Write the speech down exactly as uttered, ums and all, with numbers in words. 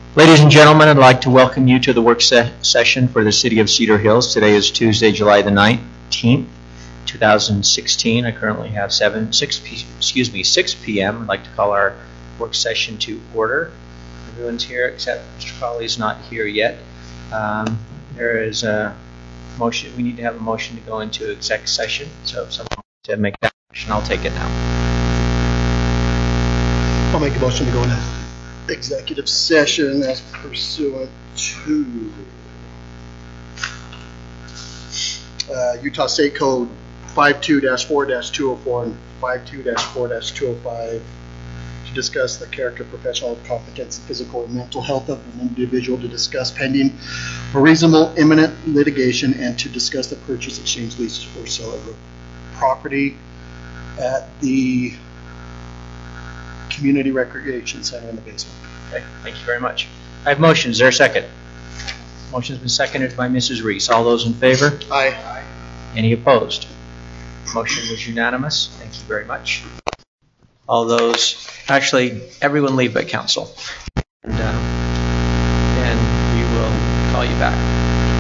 Ladies and gentlemen, I'd like to welcome you to the work se- session for the City of Cedar Hills. Today is Tuesday, July the nineteenth, two thousand sixteen. I currently have seven, six, p- excuse me, six p.m. I'd like to call our work session to order. Everyone's here except Mister Crawley's not here yet. Um, there is a motion. We need to have a motion to go into exec session. So if someone wants to make that motion, I'll take it now. I'll make a motion to go into executive session as pursuant to uh, Utah State Code fifty-two dash four dash two oh four and fifty-two dash four dash two oh five to discuss the character, professional competence, and physical and mental health of an individual, to discuss pending or reasonable imminent litigation, and to discuss the purchase, exchange, lease, or sale of property at the Community Recreation Center in the basement. Okay, thank you very much. I have motion. Is there a second? Motion has been seconded by Missus Reese. All those in favor? Aye. Aye. Any opposed? Motion was unanimous. Thank you very much. All those, actually, everyone leave but council. And uh, then we will call you back.